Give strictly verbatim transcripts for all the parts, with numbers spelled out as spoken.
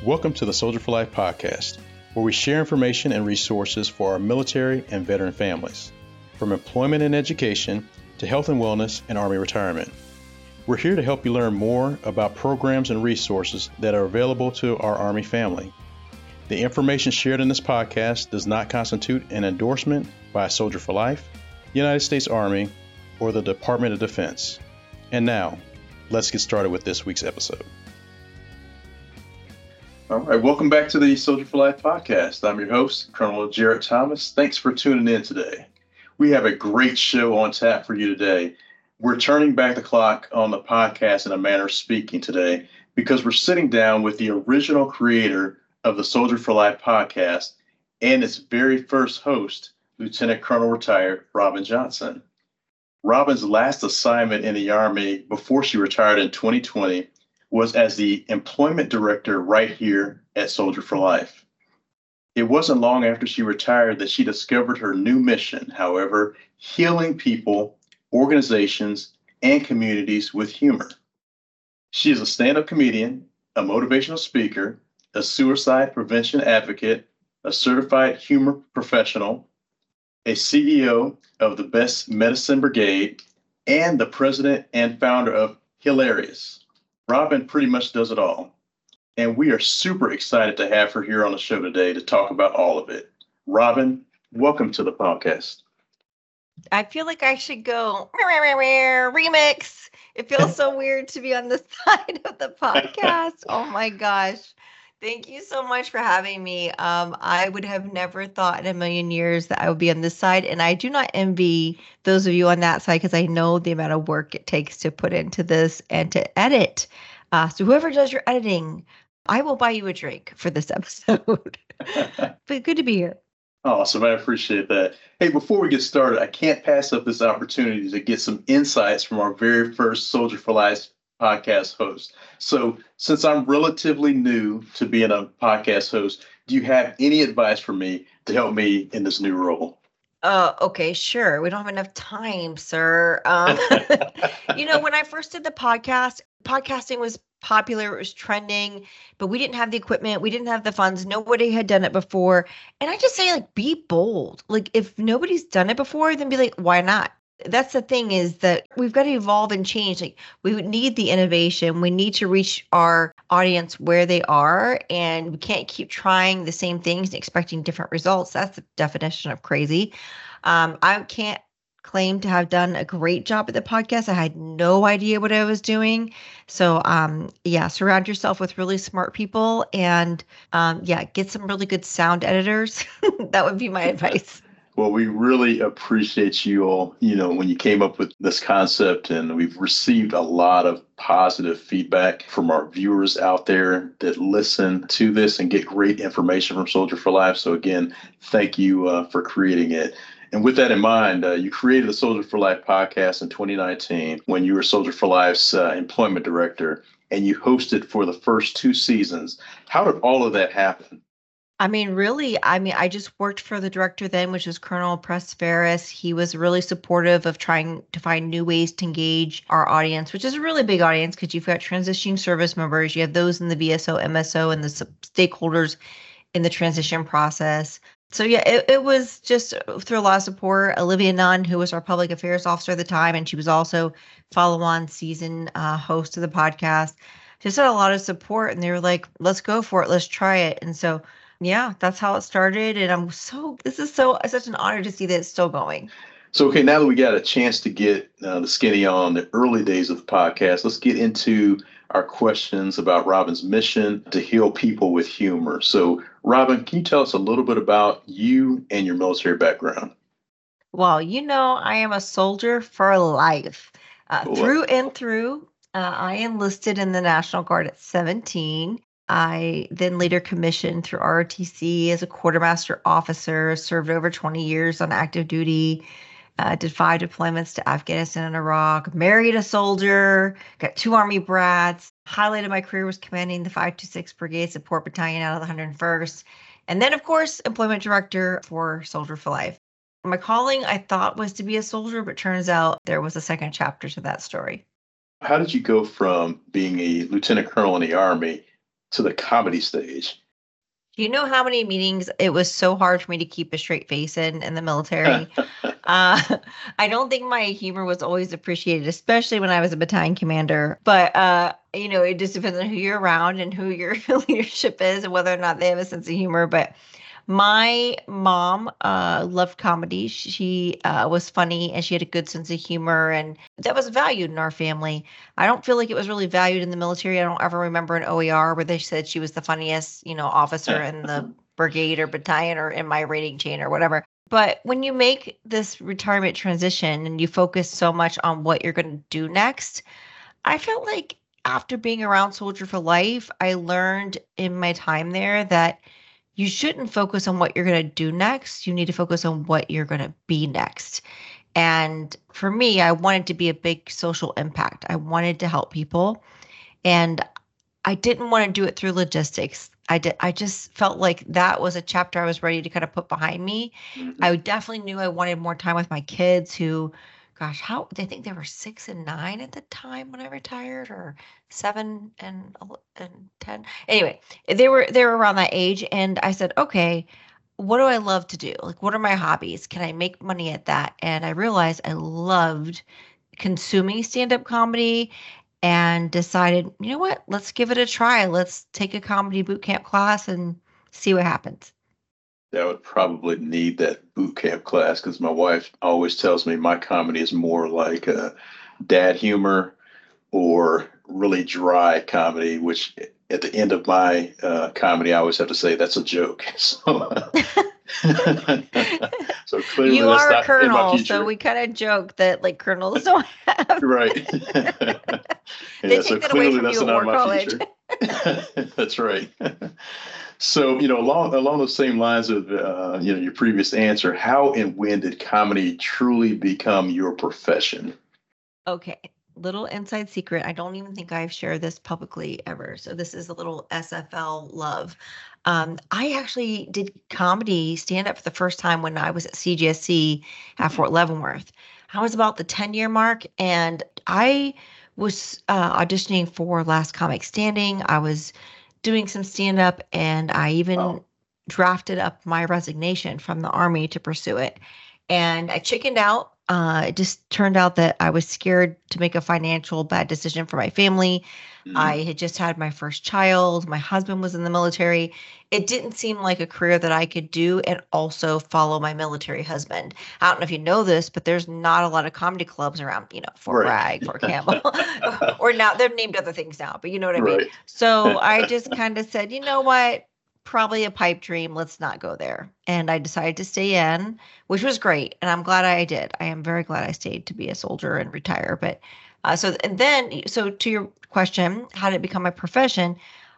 Welcome to the Soldier for Life podcast, where we share information and resources for our military and veteran families, from employment and education to health and wellness and Army retirement. We're here to help you learn more about programs and resources that are available to our Army family. The information shared in this podcast does not constitute an endorsement by Soldier for Life, United States Army, or the Department of Defense. And now, let's get started with this week's episode. All right, welcome back to the Soldier for Life podcast. I'm your host, Colonel Jarrett Thomas. Thanks for tuning in today. We have a great show on tap for you today. We're turning back the clock on the podcast in a manner of speaking today because we're sitting down with the original creator of the Soldier for Life podcast and its very first host, Lieutenant Colonel retired Robin Johnson. Robin's last assignment in the Army before she retired in twenty twenty was as the employment director right here at Soldier for Life. It wasn't long after she retired that she discovered her new mission, however, healing people, organizations, and communities with humor. She is a stand-up comedian, a motivational speaker, a suicide prevention advocate, a certified humor professional, a C E O of the Best Medicine Brigade, and the president and founder of Hilarious. Robin pretty much does it all. And we are super excited to have her here on the show today to talk about all of it. Robin, welcome to the podcast. I feel like I should go remix. It feels so weird to be on the side of the podcast. Oh my gosh. Thank you so much for having me. Um, I would have never thought in a million years that I would be on this side. And I do not envy those of you on that side because I know the amount of work it takes to put into this and to edit. Uh, so whoever does your editing, I will buy you a drink for this episode. But good to be here. Awesome. I appreciate that. Hey, before we get started, I can't pass up this opportunity to get some insights from our very first Soldier for Life podcast host. So since I'm relatively new to being a podcast host, do you have any advice for me to help me in this new role? Uh, okay, sure. We don't have enough time, sir. Um, you know, when I first did the podcast, podcasting was popular, it was trending, but we didn't have the equipment, we didn't have the funds, nobody had done it before. And I just say, like, be bold. Like, if nobody's done it before, then be like, why not? That's the thing, is that we've got to evolve and change. Like, we would need the innovation. We need to reach our audience where they are, and we can't keep trying the same things and expecting different results. That's the definition of crazy. Um, I can't claim to have done a great job at the podcast. I had no idea what I was doing. So, um, yeah, surround yourself with really smart people and, um, yeah, get some really good sound editors. That would be my advice. Well, we really appreciate you all, you know, when you came up with this concept, and we've received a lot of positive feedback from our viewers out there that listen to this and get great information from Soldier for Life. So again, thank you uh, for creating it. And with that in mind, uh, you created the Soldier for Life podcast in twenty nineteen when you were Soldier for Life's uh, employment director, and you hosted for the first two seasons. How did all of that happen? I mean, really, I mean, I just worked for the director then, which was Colonel Press Ferris. He was really supportive of trying to find new ways to engage our audience, which is a really big audience because you've got transitioning service members, you have those in the V S O, M S O, and the stakeholders in the transition process. So yeah, it, it was just through a lot of support. Olivia Nunn, who was our public affairs officer at the time, and she was also follow-on season uh, host of the podcast, just had a lot of support, and they were like, let's go for it. Let's try it. And so yeah, that's how it started. And I'm so, this is so, such an honor to see that it's still going. So, okay, now that we got a chance to get uh, the skinny on the early days of the podcast, let's get into our questions about Robin's mission to heal people with humor. So, Robin, can you tell us a little bit about you and your military background? Well, you know, I am a soldier for life, uh, cool. Through and through. Uh, I enlisted in the National Guard at seventeen. I then later commissioned through R O T C as a quartermaster officer, served over twenty years on active duty, uh, did five deployments to Afghanistan and Iraq, married a soldier, got two Army brats. Highlight of my career was commanding the five two six Brigade Support Battalion out of the one hundred first. And then, of course, employment director for Soldier for Life. My calling, I thought, was to be a soldier, but turns out there was a second chapter to that story. How did you go from being a lieutenant colonel in the Army to the comedy stage? Do you know how many meetings it was so hard for me to keep a straight face in in the military? Uh, I don't think my humor was always appreciated, especially when I was a battalion commander. But uh, you know, it just depends on who you're around and who your leadership is and whether or not they have a sense of humor. But my mom uh, loved comedy. She uh, was funny and she had a good sense of humor, and that was valued in our family. I don't feel like it was really valued in the military. I don't ever remember an O E R where they said she was the funniest, you know, officer in the brigade or battalion or in my rating chain or whatever. But when you make this retirement transition and you focus so much on what you're going to do next, I felt like after being around Soldier for Life, I learned in my time there that you shouldn't focus on what you're going to do next. You need to focus on what you're going to be next. And for me, I wanted to be a big social impact. I wanted to help people. And I didn't want to do it through logistics. I did. I just felt like that was a chapter I was ready to kind of put behind me. Mm-hmm. I definitely knew I wanted more time with my kids who, gosh, how I think they were six and nine at the time when I retired, or seven and and ten. Anyway, they were they were around that age, and I said, okay, what do I love to do? Like, what are my hobbies? Can I make money at that? And I realized I loved consuming stand-up comedy and decided, you know what? Let's give it a try. Let's take a comedy boot camp class and see what happens. I would probably need that boot camp class because my wife always tells me my comedy is more like a dad humor or really dry comedy, which at the end of my uh, comedy, I always have to say that's a joke. So, so clearly you that's are not a colonel, in my future. so we kind of joke that like colonels don't have. Right. They Yeah, take so that away clearly from that's you at not War my College. future. That's right. So, you know, along along those same lines of uh, you know, your previous answer, how and when did comedy truly become your profession? Okay, little inside secret. I don't even think I've shared this publicly ever. So this is a little S F L love. Um, I actually did comedy stand up for the first time when I was at C G S C at Fort Leavenworth. I was about the ten year mark, and I was uh, auditioning for Last Comic Standing. I was doing some stand up, and I even Wow. drafted up my resignation from the Army to pursue it. And I chickened out. Uh, it just turned out that I was scared to make a financial bad decision for my family. Mhm. I had just had my first child. My husband was in the military. It didn't seem like a career that I could do and also follow my military husband. I don't know if you know this, but there's not a lot of comedy clubs around, you know, Fort Right. Bragg, Fort Campbell, or now they've named other things now, but you know what I mean? Right. So I just kind of said, you know what? Probably a pipe dream. Let's not go there. And I decided to stay in, which was great. And I'm glad I did. I am very glad I stayed to be a soldier and retire. But uh, so, and then, so to your question, how did it become my profession?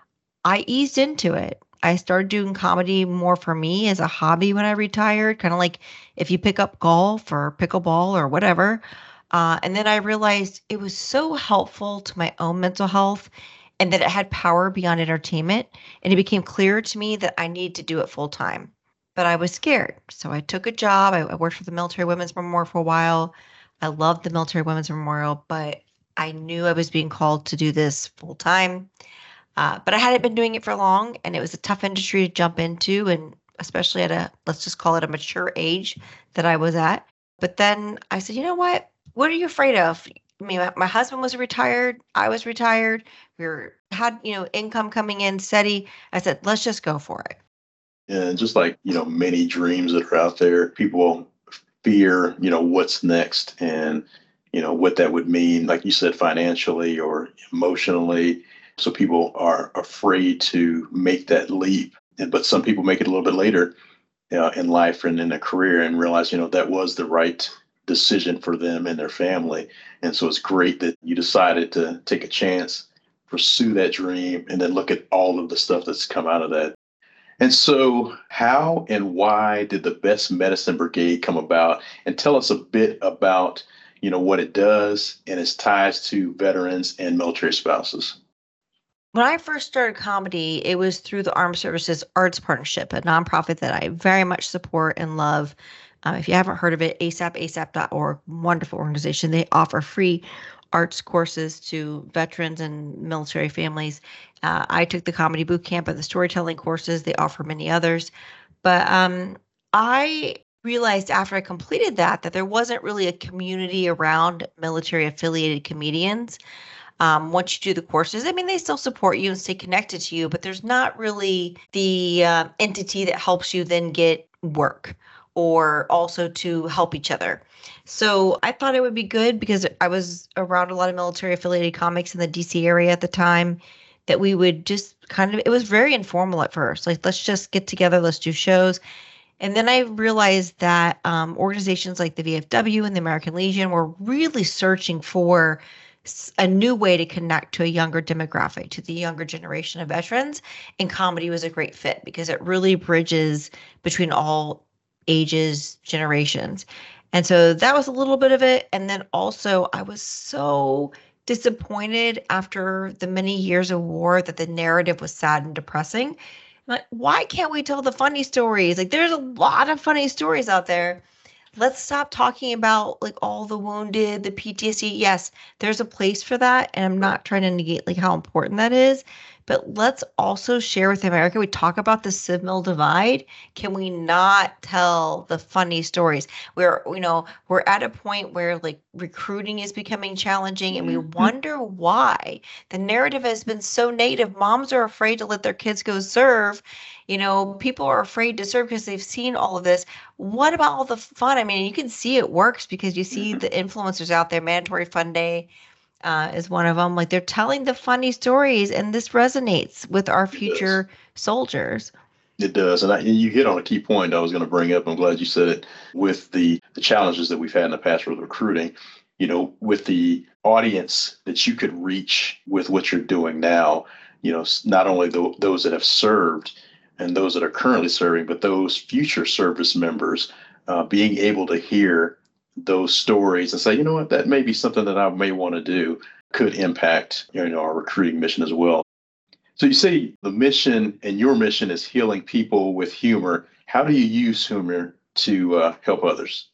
I eased into it. I started doing comedy more for me as a hobby when I retired, kind of like if you pick up golf or pickleball or whatever. Uh, and then I realized it was so helpful to my own mental health and that it had power beyond entertainment. And it became clear to me that I needed to do it full time. But I was scared. So I took a job. I, I worked for the Military Women's Memorial for a while. I loved the Military Women's Memorial, but I knew I was being called to do this full time. Uh, but I hadn't been doing it for long, and it was a tough industry to jump into, and especially at a, let's just call it a mature age that I was at. But then I said, you know what? What are you afraid of? I mean, my, my husband was retired. I was retired. We were had, you know, income coming in steady. I said, let's just go for it. And just like, you know, many dreams that are out there, people fear, you know, what's next and, you know, what that would mean, like you said, financially or emotionally. So people are afraid to make that leap. And, but some people make it a little bit later uh, in life and in a career and realize, you know, that was the right decision for them and their family. And so it's great that you decided to take a chance, pursue that dream, and then look at all of the stuff that's come out of that. And so how and why did the Best Medicine Brigade come about? And tell us a bit about, you know, what it does and its ties to veterans and military spouses. When I first started comedy, it was through the Armed Services Arts Partnership, a nonprofit that I very much support and love. Um, if you haven't heard of it, A S A P, A S A P dot org, wonderful organization. They offer free arts courses to veterans and military families. Uh, I took the comedy boot camp and the storytelling courses. They offer many others. But um, I realized after I completed that that there wasn't really a community around military affiliated comedians. Um, once you do the courses, I mean, they still support you and stay connected to you, but there's not really the uh, entity that helps you then get work or also to help each other. So I thought it would be good because I was around a lot of military affiliated comics in the D C area at the time that we would just kind of, it was very informal at first. Like, let's just get together, let's do shows. And then I realized that um, organizations like the V F W and the American Legion were really searching for a new way to connect to a younger demographic, to the younger generation of veterans. And comedy was a great fit because it really bridges between all ages, generations. And so that was a little bit of it. And then also, I was so disappointed after the many years of war that the narrative was sad and depressing. I'm like, why can't we tell the funny stories? Like, there's a lot of funny stories out there. Let's stop talking about like all the wounded, the P T S D. Yes, there's a place for that. And I'm not trying to negate like how important that is. But let's also share with America. We talk about the civ-mil divide. Can we not tell the funny stories? We're, you know, we're at a point where like recruiting is becoming challenging, and we wonder why. The narrative has been so negative. Moms are afraid to let their kids go serve. You know, people are afraid to serve because they've seen all of this. What about all the fun? I mean, you can see it works because you see the influencers out there. Mandatory Fun Day uh, is one of them. Like, they're telling the funny stories, and this resonates with our future soldiers. It does. And, I, and you hit on a key point I was going to bring up. I'm glad you said it. With the, the challenges that we've had in the past with recruiting, you know, with the audience that you could reach with what you're doing now, you know, not only the, those that have served and those that are currently serving, but those future service members, uh, being able to hear those stories and say, you know what, that may be something that I may want to do, could impact, you know, our recruiting mission as well. So you say the mission and your mission is healing people with humor. How do you use humor to uh, help others?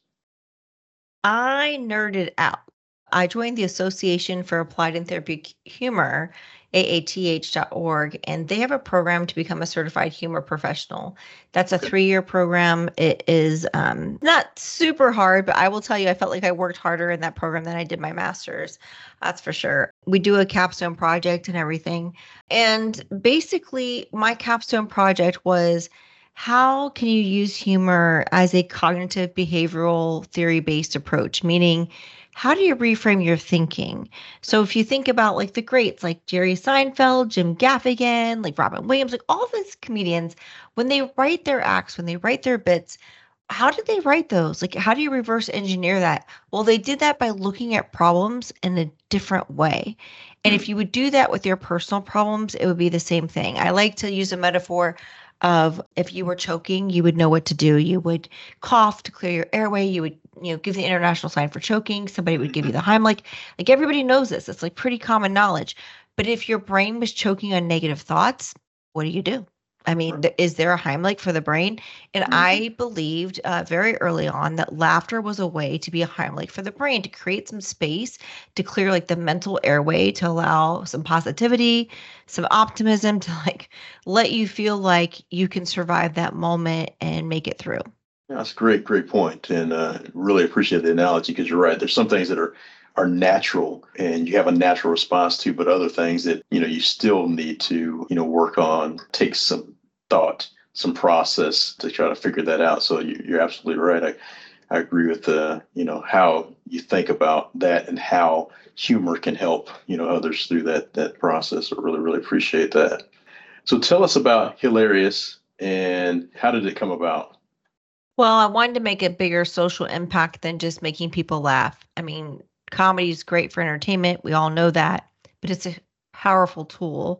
I nerded out. I joined the Association for Applied and Therapeutic Humor, A A T H dot org, and they have a program to become a certified humor professional. That's a three-year program. It is um, not super hard, but I will tell you, I felt like I worked harder in that program than I did my master's. That's for sure. We do a capstone project and everything. And basically, my capstone project was, how can you use humor as a cognitive behavioral theory-based approach? Meaning, how do you reframe your thinking? So if you think about like the greats, like Jerry Seinfeld, Jim Gaffigan, like Robin Williams, like all these comedians, when they write their acts, when they write their bits, how did they write those? Like, how do you reverse engineer that? Well, they did that by looking at problems in a different way. And if you would do that with your personal problems, it would be the same thing. I like to use a metaphor of, if you were choking, you would know what to do. You would cough to clear your airway. You would, you know, give the international sign for choking. Somebody would give you the Heimlich. Like, everybody knows this. It's like pretty common knowledge. But if your brain was choking on negative thoughts, what do you do? I mean, th- is there a Heimlich for the brain? And Mhm. I believed uh, very early on that laughter was a way to be a Heimlich for the brain, to create some space, to clear like the mental airway, to allow some positivity, some optimism, to like let you feel like you can survive that moment and make it through. Yeah, that's a great, great point. And uh, really appreciate the analogy, because you're right. There's some things that are are natural and you have a natural response to, but other things that, you know, you still need to, you know, work on, take some thought, some process to try to figure that out. So you, you're absolutely right. I, I agree with, uh, you know, how you think about that and how humor can help, you know, others through that, that process. I really, really appreciate that. So tell us about Hilarious and how did it come about? Well, I wanted to make a bigger social impact than just making people laugh. I mean, comedy is great for entertainment. We all know that, but it's a powerful tool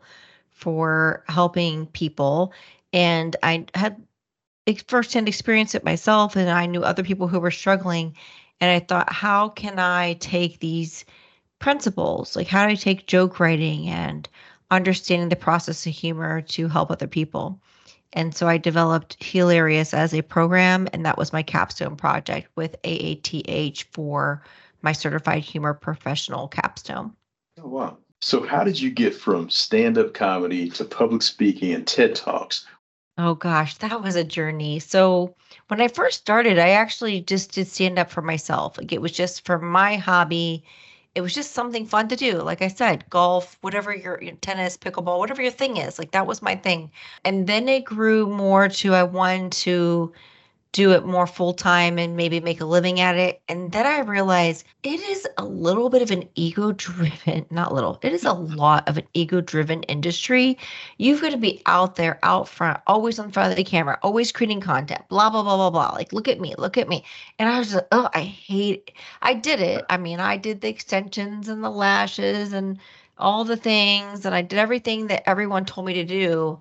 for helping people. And I had ex- firsthand experience it myself, and I knew other people who were struggling. And I thought, how can I take these principles? Like, how do I take joke writing and understanding the process of humor to help other people? And so I developed Hilarious as a program, and that was my capstone project with A A T H for my certified humor professional capstone. Oh, wow. So how did you get from stand-up comedy to public speaking and TED Talks? Oh gosh, that was a journey. So when I first started, I actually just did stand up for myself. Like it was just for my hobby. It was just something fun to do. Like I said, golf, whatever your, your tennis, pickleball, whatever your thing is. Like that was my thing. And then it grew more to I wanted to do it more full time and maybe make a living at it. And then I realized it is a little bit of an ego driven, not little, it is a lot of an ego driven industry. You've got to be out there, out front, always on front of the camera, always creating content, blah, blah, blah, blah, blah. Like, look at me, look at me. And I was like, oh, I hate it. I did it. I mean, I did the extensions and the lashes and all the things, and I did everything that everyone told me to do.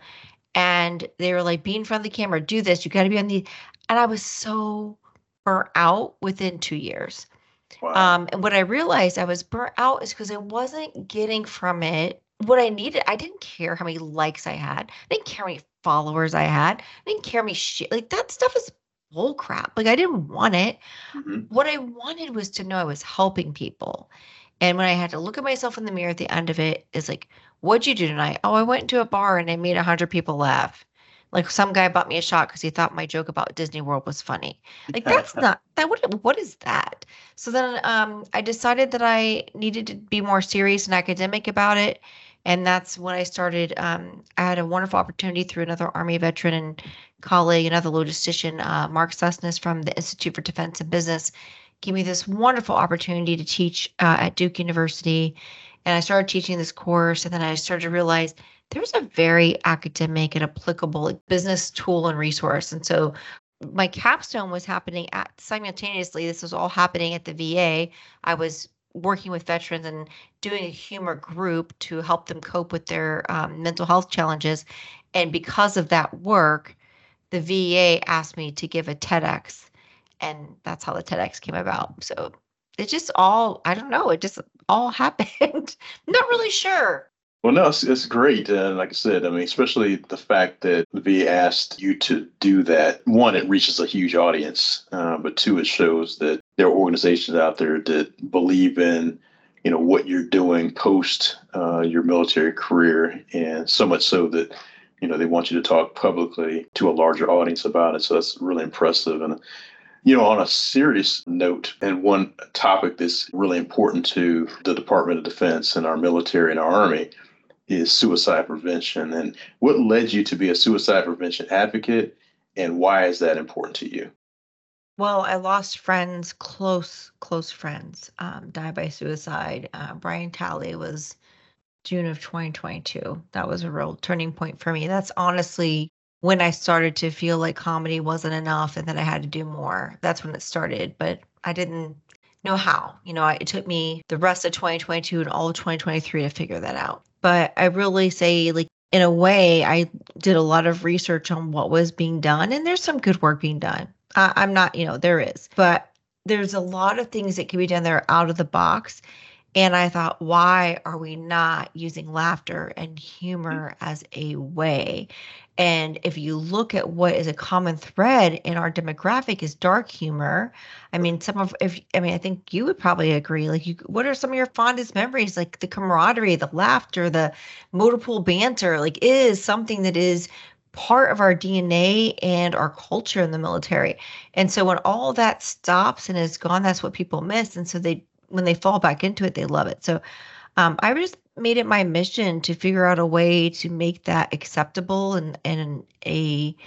And they were like, be in front of the camera, do this, you got to be on the, and I was so burnt out within two years. Wow. Um, and what I realized I was burnt out is because I wasn't getting from it what I needed. I didn't care how many likes I had. I didn't care how many followers I had. I didn't care how many shit. Like that stuff is bull crap. Like I didn't want it. Hmm. What I wanted was to know I was helping people. And when I had to look at myself in the mirror at the end of it, is like, what'd you do tonight? Oh, I went to a bar and I made a hundred people laugh. Like some guy bought me a shot because he thought my joke about Disney World was funny. Like that's not that. What what is that? So then um, I decided that I needed to be more serious and academic about it, and that's when I started. Um, I had a wonderful opportunity through another Army veteran and colleague, another logistician, uh, Mark Sussness from the Institute for Defense and Business, gave me this wonderful opportunity to teach uh, at Duke University. And I started teaching this course, and then I started to realize there's a very academic and applicable like, business tool and resource. And so my capstone was happening at simultaneously. This was all happening at the V A. I was working with veterans and doing a humor group to help them cope with their um, mental health challenges. And because of that work, the V A asked me to give a TEDx, and that's how the TEDx came about. So it just all, I don't know, it just all happened. Not really sure. Well, no, it's, it's great. And like I said, I mean, especially the fact that the V A asked you to do that. One, it reaches a huge audience, uh, but two, it shows that there are organizations out there that believe in, you know, what you're doing post uh, your military career, and so much so that, you know, they want you to talk publicly to a larger audience about it. So that's really impressive. And you know, on a serious note, and one topic that's really important to the Department of Defense and our military and our Army is suicide prevention. And what led you to be a suicide prevention advocate, and why is that important to you? Well, I lost friends, close, close friends, um, died by suicide. Uh, Brian Talley was June of twenty twenty-two. That was a real turning point for me. That's honestly when I started to feel like comedy wasn't enough and that I had to do more. That's when it started, but I didn't know how. You know, I, it took me the rest of twenty twenty-two and all of twenty twenty-three to figure that out. But I really say, like, in a way, I did a lot of research on what was being done, and there's some good work being done. I, I'm not, you know, there is, but there's a lot of things that can be done that are out of the box. And I thought, why are we not using laughter and humor as a way? And if you look at what is a common thread in our demographic is dark humor. I mean, some of, if, I mean, I think you would probably agree. Like, you, what are some of your fondest memories? Like the camaraderie, the laughter, the motor pool banter, like is something that is part of our D N A and our culture in the military. And so when all that stops and is gone, that's what people miss. And so they, when they fall back into it, they love it. So um, I just made it my mission to figure out a way to make that acceptable and, and a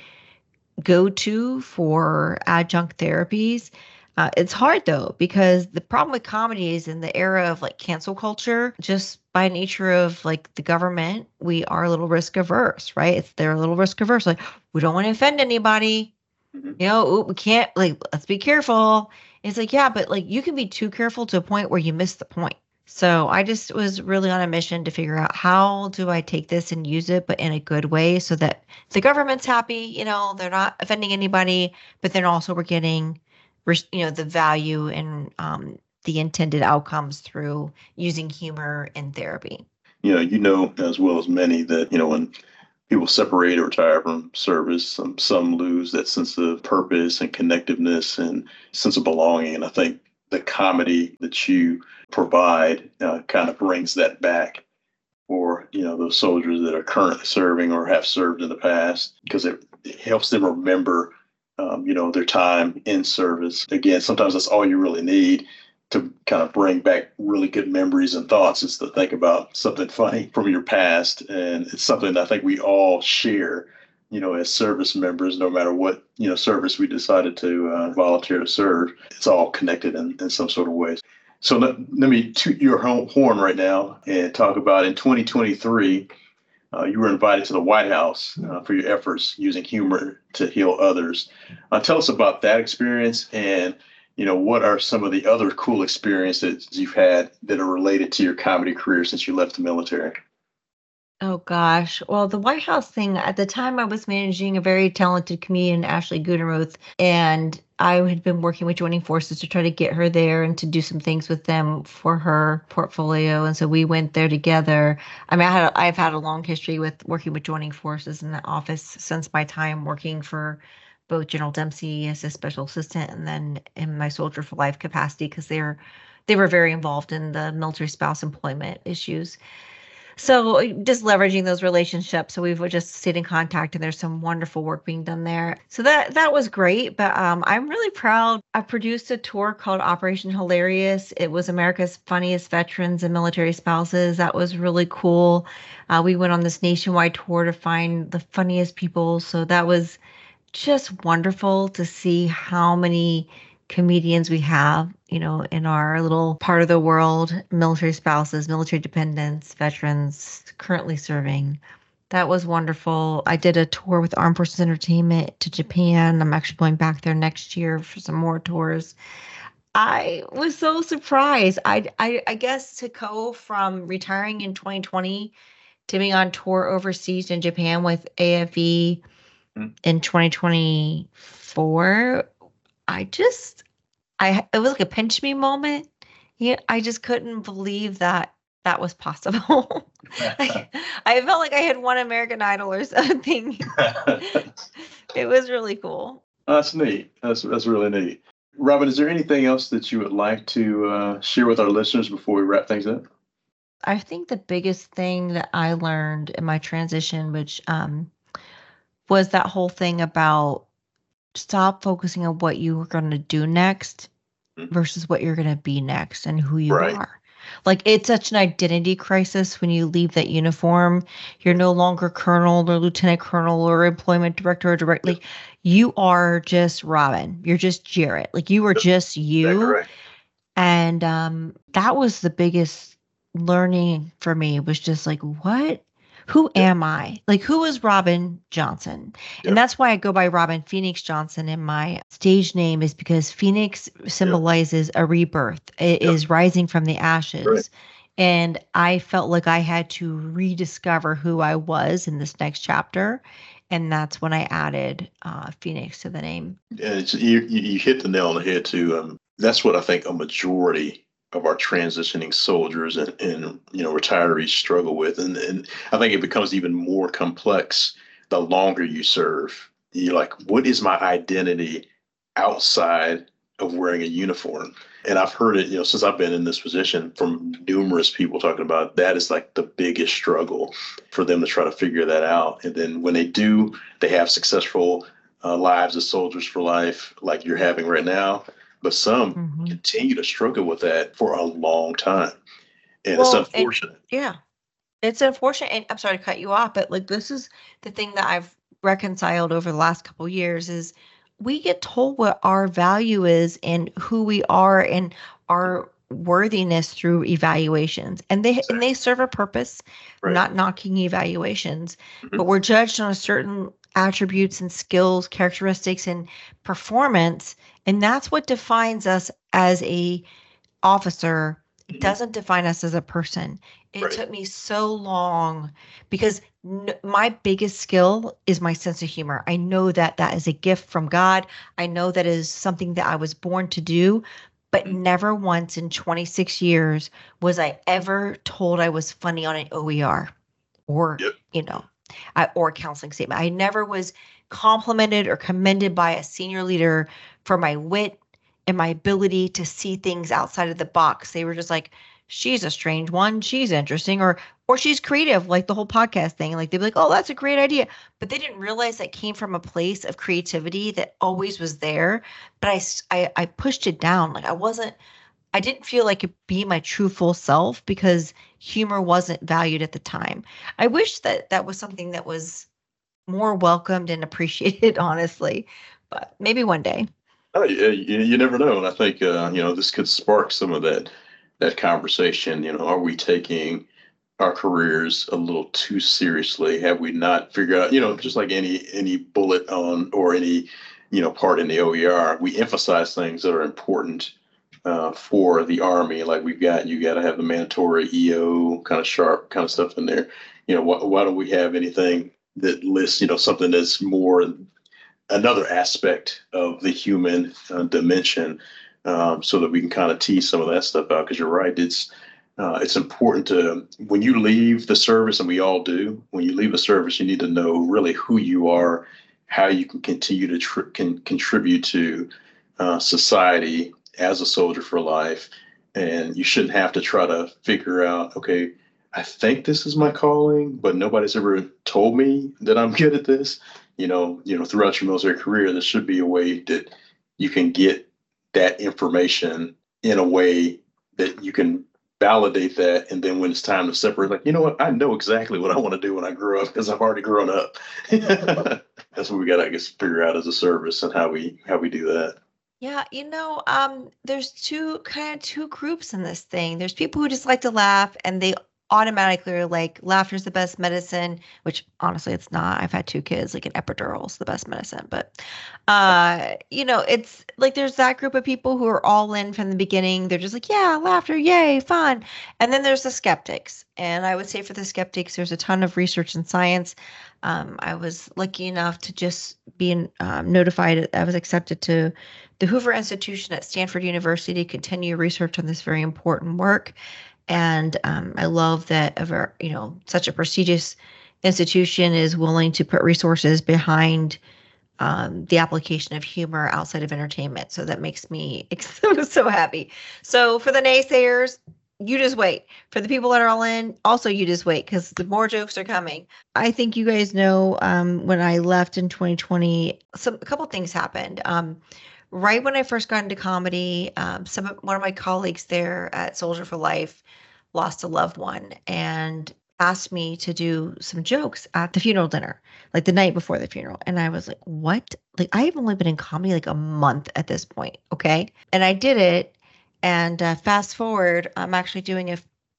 go-to for adjunct therapies. Uh, it's hard though, because the problem with comedy is in the era of like cancel culture, just by nature of like the government, we are a little risk averse, right? It's, they're a little risk averse. Like, we don't want to offend anybody. Mhm. You know, ooh, we can't, like, let's be careful. It's like, yeah, but like you can be too careful to a point where you miss the point. So I just was really on a mission to figure out how do I take this and use it, but in a good way so that the government's happy, you know, they're not offending anybody, but then also we're getting, res- you know, the value and um, the intended outcomes through using humor in therapy. You know, you know as well as many that, you know, when people separate or retire from service, some some lose that sense of purpose and connectiveness and sense of belonging. And I think the comedy that you provide uh, kind of brings that back. for, you know, those soldiers that are currently serving or have served in the past, because it, it helps them remember, um, you know, their time in service. Again, sometimes that's all you really need to kind of bring back really good memories and thoughts, is to think about something funny from your past. And it's something that I think we all share, you know, as service members, no matter what, you know, service we decided to uh, volunteer to serve. It's all connected in, in some sort of ways. So let, let me toot your horn right now and talk about, in twenty twenty-three, uh, you were invited to the White House uh, for your efforts using humor to heal others. Uh, tell us about that experience, and, you know, what are some of the other cool experiences you've had that are related to your comedy career since you left the military? Oh gosh. Well, the White House thing, at the time I was managing a very talented comedian, Ashley Gudenroth, and I had been working with Joining Forces to try to get her there and to do some things with them for her portfolio. And so we went there together. I mean, I had, I've had a long history with working with Joining Forces in the office since my time working for both General Dempsey as a special assistant and then in my Soldier for Life capacity, because they're they were very involved in the military spouse employment issues. So just leveraging those relationships. So we've just stayed in contact, and there's some wonderful work being done there. So that that was great. But um, I'm really proud. I produced a tour called Operation Hilarious. It was America's Funniest Veterans and Military Spouses. That was really cool. Uh, we went on this nationwide tour to find the funniest people. So that was just wonderful to see how many comedians we have, you know, in our little part of the world, military spouses, military dependents, veterans currently serving. That was wonderful. I did a tour with Armed Forces Entertainment to Japan. I'm actually going back there next year for some more tours. I was so surprised. I, I, I guess to go from retiring in twenty twenty to being on tour overseas in Japan with A F E mm. in twenty twenty-four, I just, I it was like a pinch me moment. Yeah, I just couldn't believe that that was possible. I, I felt like I had won American Idol or something. It was really cool. That's neat. That's that's really neat. Robin, is there anything else that you would like to uh, share with our listeners before we wrap things up? I think the biggest thing that I learned in my transition, which um, was that whole thing about stop focusing on what you were going to do next versus what you're going to be next and who you right. are. Like, it's such an identity crisis when you leave that uniform. You're no longer colonel or lieutenant colonel or employment director or directly. Yep. You are just Robin. You're just Jarrett. Like, you are yep. just you. Right. And um, that was the biggest learning for me, was just like, what? Who yep. am I? Like, who is Robin Johnson? Yep. And that's why I go by Robin Phoenix Johnson. And my stage name is because Phoenix symbolizes yep. a rebirth. It yep. is rising from the ashes. Right. And I felt like I had to rediscover who I was in this next chapter. And that's when I added uh, Phoenix to the name. And it's, you, you hit the nail on the head, too. Um, that's what I think a majority of our transitioning soldiers and, and you know, retirees struggle with. And, and I think it becomes even more complex the longer you serve. You're like, what is my identity outside of wearing a uniform? And I've heard it, you know, since I've been in this position, from numerous people talking about that is like the biggest struggle for them to try to figure that out. And then when they do, they have successful uh, lives as soldiers for life, like you're having right now. But some mm-hmm. continue to struggle with that for a long time. And well, it's unfortunate. And, yeah, it's unfortunate. And I'm sorry to cut you off, but like, this is the thing that I've reconciled over the last couple of years is we get told what our value is and who we are and our worthiness through evaluations. And they exactly. and they serve a purpose, right. not knocking evaluations, mm-hmm. but we're judged on a certain attributes and skills, characteristics, and performance. And that's what defines us as a officer. It mm-hmm. doesn't define us as a person. It right. took me so long because n- my biggest skill is my sense of humor. I know that that is a gift from God. I know that is something that I was born to do, but mm-hmm. never once in twenty-six years was I ever told I was funny on an O E R or, yep. you know, I, or a counseling statement. I never was complimented or commended by a senior leader for my wit and my ability to see things outside of the box. They were just like, she's a strange one. She's interesting. Or or she's creative, like the whole podcast thing. Like they'd be like, oh, that's a great idea. But they didn't realize that came from a place of creativity that always was there. But I, s- I, I pushed it down. Like I wasn't, I didn't feel like it be my true full self because humor wasn't valued at the time. I wish that that was something that was more welcomed and appreciated, honestly. But maybe one day. Oh, yeah, you, you never know. And I think, uh, you know, this could spark some of that that conversation. You know, are we taking our careers a little too seriously? Have we not figured out, you know, just like any any bullet on or any, you know, part in the O E R, we emphasize things that are important uh, for the Army. Like we've got, you got to have the mandatory E O kind of sharp kind of stuff in there. You know, why, why don't we have anything that lists, you know, something that's more another aspect of the human uh, dimension, um, so that we can kind of tease some of that stuff out. Because you're right, it's uh, it's important to, when you leave the service, and we all do, when you leave a service, you need to know really who you are, how you can continue to tr- can contribute to uh, society as a soldier for life. And you shouldn't have to try to figure out, okay, I think this is my calling, but nobody's ever told me that I'm good at this. You know, you know, throughout your military career, there should be a way that you can get that information in a way that you can validate that. And then when it's time to separate, like, you know what, I know exactly what I want to do when I grow up because I've already grown up. That's what we got to, I guess, figure out as a service and how we how we do that. Yeah, you know, um, there's two kind of two groups in this thing. There's people who just like to laugh and they automatically are like, laughter's the best medicine, which honestly it's not. I've had two kids, like an epidural is the best medicine. But uh, you know, it's like there's that group of people who are all in from the beginning. They're just like, yeah, laughter, yay, fun. And then there's the skeptics. And I would say for the skeptics, there's a ton of research and science. Um, I was lucky enough to just be in, um, notified. I was accepted to the Hoover Institution at Stanford University to continue research on this very important work. And um, I love that a ver- you know such a prestigious institution is willing to put resources behind um, the application of humor outside of entertainment. So that makes me so, so happy. So for the naysayers, you just wait. For the people that are all in, also you just wait because the more jokes are coming. I think you guys know um, when I left in twenty twenty, some a couple things happened. Um, right when I first got into comedy, um, some of, one of my colleagues there at Soldier for Life lost a loved one and asked me to do some jokes at the funeral dinner, like the night before the funeral. And I was like, what? Like, I have only been in comedy like a month at this point. Okay. And I did it. And uh, fast forward, I'm actually doing a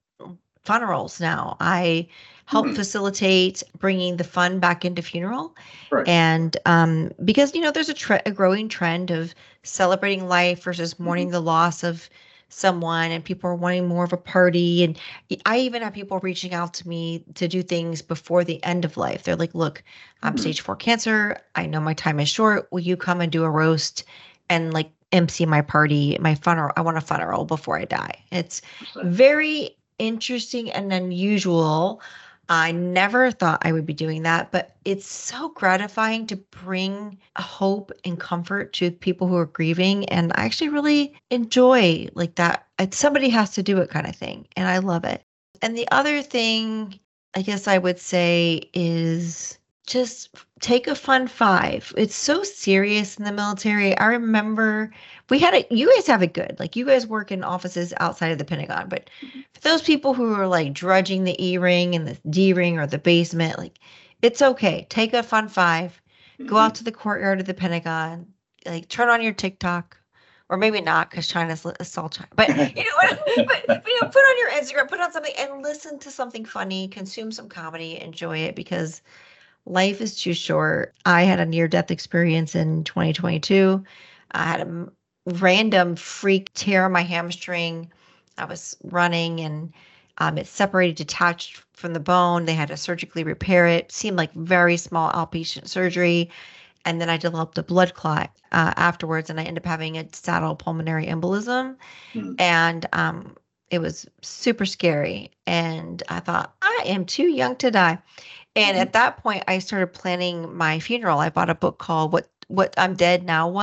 funerals now. I help Hmm. facilitate bringing the fun back into funeral. Right. And um, because, you know, there's a, tre- a growing trend of celebrating life versus mourning Mhm. the loss of someone, and people are wanting more of a party. And I even have people reaching out to me to do things before the end of life. They're like, look, I'm Mhm. stage four cancer. I know my time is short. Will you come and do a roast and like M C my party, my funeral? I want a funeral before I die. It's very interesting and unusual. I never thought I would be doing that, but it's so gratifying to bring hope and comfort to people who are grieving. And I actually really enjoy like that. It's, somebody has to do it kind of thing. And I love it. And the other thing I guess I would say is just take a fun five. It's so serious in the military. I remember we had it, you guys have it good. Like you guys work in offices outside of the Pentagon, but for those people who are like drudging the E ring and the D ring or the basement, like it's okay. Take a fun five, go out Mhm. to the courtyard of the Pentagon, like turn on your TikTok, or maybe not because China's li- it's all China. But you know what? But, but you know, put on your Instagram, put on something, and listen to something funny. Consume some comedy, enjoy it because life is too short. I had a near death experience in twenty twenty-two. I had a m- random freak tear on my hamstring. I was running and um, it separated, detached from the bone. They had to surgically repair it. Seemed like very small outpatient surgery. And then I developed a blood clot uh, afterwards, and I ended up having a saddle pulmonary embolism. Mhm. And um, it was super scary. And I thought, I am too young to die. And Mhm. at that point, I started planning my funeral. I bought a book called What What I'm Dead Now What.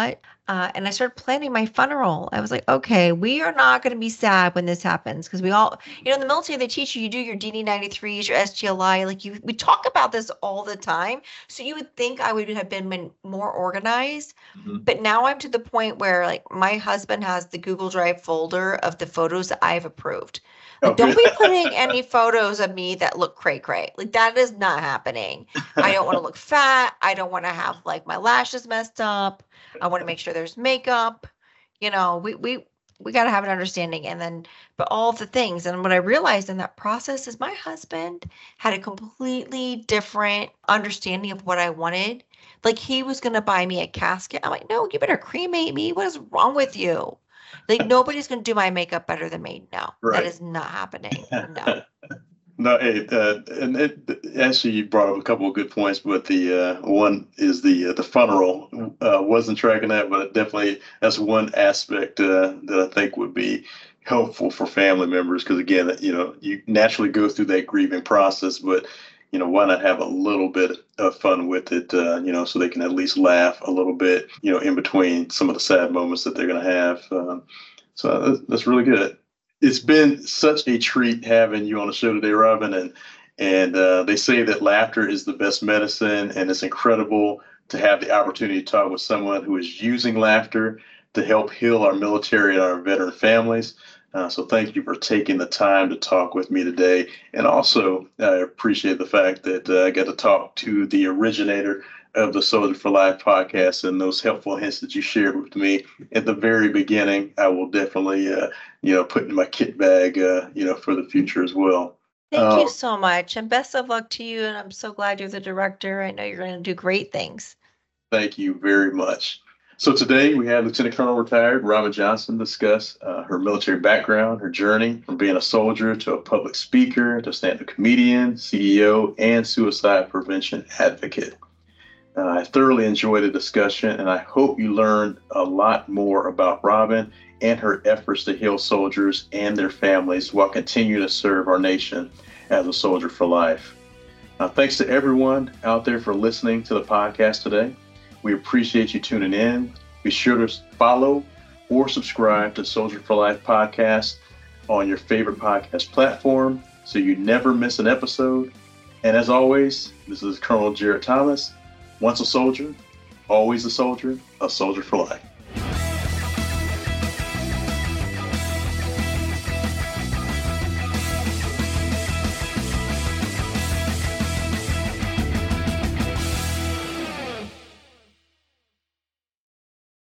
Uh, and I started planning my funeral. I was like, okay, we are not going to be sad when this happens because we all, you know, in the military, they teach you, you do your D D ninety-threes, your S G L I, like you, we talk about this all the time. So you would think I would have been more organized. Mm-hmm. But now I'm to the point where like my husband has the Google Drive folder of the photos that I've approved. Like, don't be putting any photos of me that look cray cray. Like that is not happening. I don't want to look fat. I don't want to have like my lashes messed up. I want to make sure there's makeup. You know, we we we got to have an understanding. And then, but all of the things. And what I realized in that process is my husband had a completely different understanding of what I wanted. Like he was going to buy me a casket. I'm like, no, you better cremate me. What is wrong with you? Like nobody's going to do my makeup better than me. No, right. That is not happening. No. No, it, uh, and it, actually, you brought up a couple of good points, but the uh, one is the uh, the funeral. Uh, wasn't tracking that, but definitely that's one aspect uh, that I think would be helpful for family members. Because again, you know, you naturally go through that grieving process, but you know, why not have a little bit of fun with it? Uh, you know, so they can at least laugh a little bit, you know, in between some of the sad moments that they're going to have. Um, so that's, that's really good. It's been such a treat having you on the show today, Robin. And and uh, they say that laughter is the best medicine, and it's incredible to have the opportunity to talk with someone who is using laughter to help heal our military and our veteran families. Uh, so thank you for taking the time to talk with me today. And also, I appreciate the fact that uh, I got to talk to the originator of the Soldier for Life podcast and those helpful hints that you shared with me at the very beginning. I will definitely, uh, you know, put in my kit bag, uh, you know, for the future as well. Thank uh, you so much. And best of luck to you. And I'm so glad you're the director. I know you're going to do great things. Thank you very much. So today we had Lieutenant Colonel retired Robin Johnson discuss uh, her military background, her journey from being a soldier to a public speaker, to stand-up comedian, C E O, and suicide prevention advocate. Uh, I thoroughly enjoyed the discussion, and I hope you learned a lot more about Robin and her efforts to heal soldiers and their families while continuing to serve our nation as a soldier for life. Uh, thanks to everyone out there for listening to the podcast today. We appreciate you tuning in. Be sure to follow or subscribe to Soldier for Life podcast on your favorite podcast platform so you never miss an episode. And as always, this is Colonel Jarrett Thomas. Once a soldier, always a soldier, a soldier for life.